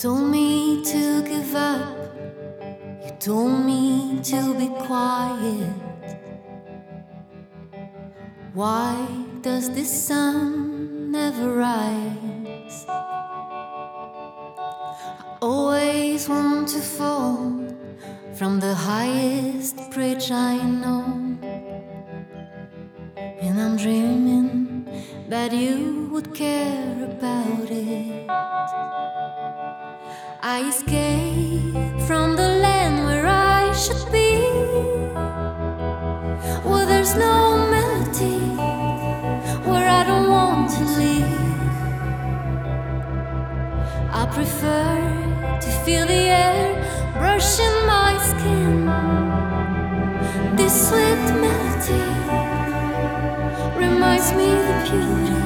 told me to give up, you told me to be quiet. Why does this sun never rise? I always want to fall from the highest bridge I know, and I'm dreaming that you would care about it. I escape from the land where I should be, where there's no melody, where I don't want to leave. I prefer to feel the air brushing my skin. This sweet melody reminds me of the beauty.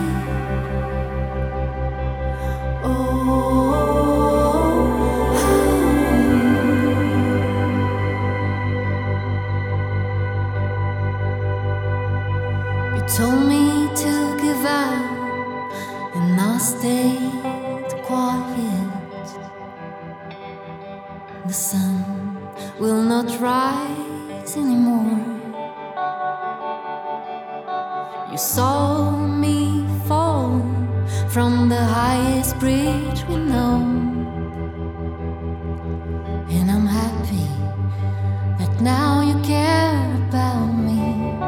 Told me to give up, and I stayed quiet. The sun will not rise anymore. You saw me fall from the highest bridge we know, and I'm happy that now you care about me.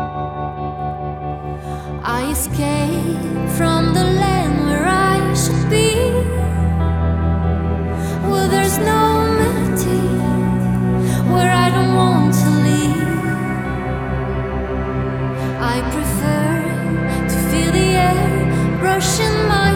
I escape from the land where I should be, where there's no melody, where I don't want to leave. I prefer to feel the air brushing my